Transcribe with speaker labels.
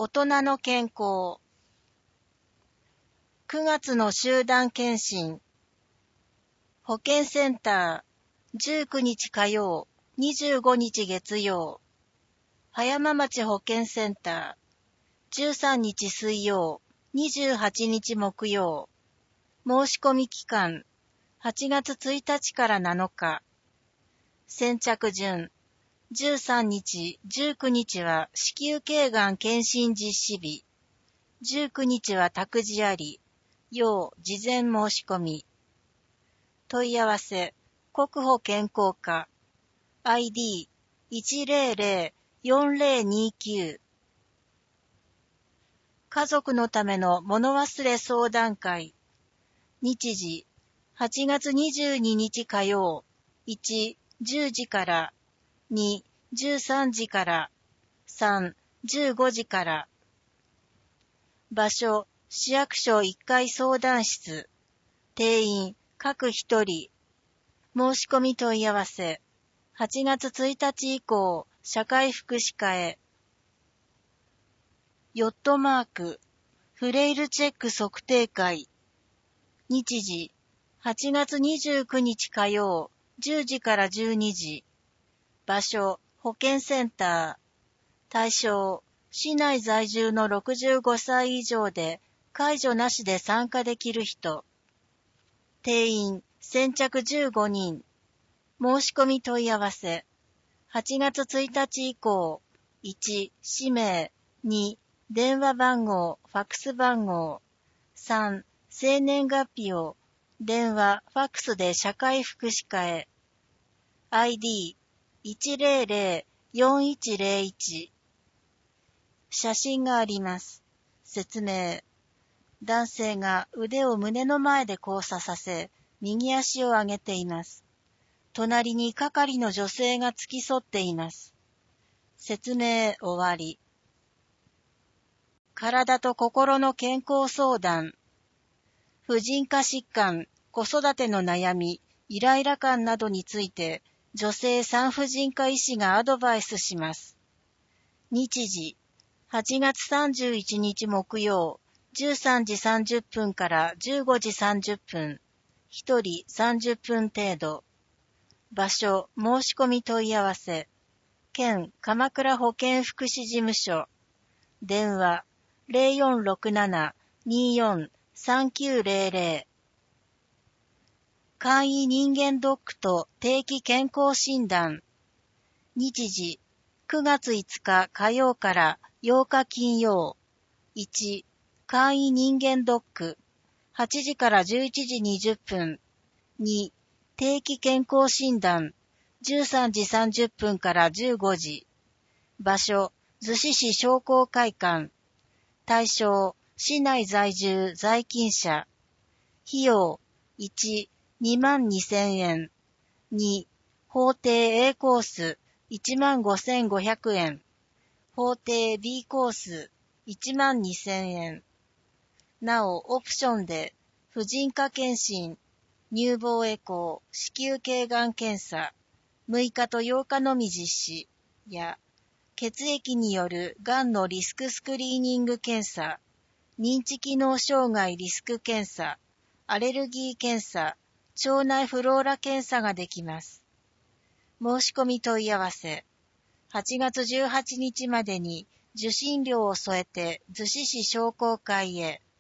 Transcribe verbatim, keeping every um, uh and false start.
Speaker 1: 大人の健康。くがつの集団検診。保健センター、じゅうくにち火曜、にじゅうごにち月曜。葉山町保健センター、じゅうさんにち水曜、にじゅうはちにち木曜。申し込み期間、はちがつついたちからなのか。先着順、じゅうさんにち、じゅうくにちは子宮頸がん検診実施日。じゅうくにちは託児あり、要事前申し込み。問い合わせ、国保健康課、アイディーいちゼロゼロよんゼロにきゅう。家族のための物忘れ相談会。日時、はちがつにじゅうににち火曜、いち、じゅうじから、に、じゅうさんじから、さん、じゅうごじから。場所、市役所いっかい相談室。定員、各一人。申し込み問い合わせ。はちがつついたち以降、社会福祉課へ。ヨットマーク、フレイルチェック測定会。日時、はちがつにじゅうくにち火曜、じゅうじからじゅうにじ。場所、保健センター。対象、市内在住のろくじゅうごさい以上で、介助なしで参加できる人。定員、先着じゅうごにん。申し込み問い合わせ。はちがつついたち以降、いち、氏名、に、電話番号、ファックス番号、さん、生年月日を、電話、ファックスで社会福祉課へ。アイディーいちゼロゼロよんいちゼロいち。写真があります。説明。男性が腕を胸の前で交差させ、右足を上げています。隣に係の女性が付き添っています。説明終わり。体と心の健康相談。婦人科疾患、子育ての悩み、イライラ感などについて、女性産婦人科医師がアドバイスします。日時、はちがつさんじゅういちにち木曜、じゅうさんじさんじゅっぷんからじゅうごじさんじゅっぷん、ひとりさんじゅっぷん程度。場所、申し込み問い合わせ。県鎌倉保健福祉事務所。電話、ゼロよんろくなな にーよん さんきゅうゼロゼロ。簡易人間ドックと定期健康診断。日時、くがついつか火曜からようか金曜。いち、簡易人間ドック、はちじからじゅういちじにじゅっぷん。に、定期健康診断、じゅうさんじさんじゅっぷんからじゅうごじ。場所、逗子市商工会館。対象、市内在住在勤者。費用、いち、にまんにせんえん。に、法定 A コース、いちまんごせんごひゃくえん。法定 B コース、いちまんにせんえん。なお、オプションで、婦人科検診、乳房エコー、子宮頸がん検査、むいかとようかのみ実施や、血液によるがんのリスクスクリーニング検査、認知機能障害リスク検査、アレルギー検査、腸内フローラ検査ができます。申し込み問い合わせ。はちがつじゅうはちにちまでに受診料を添えて逗子市商工会へ。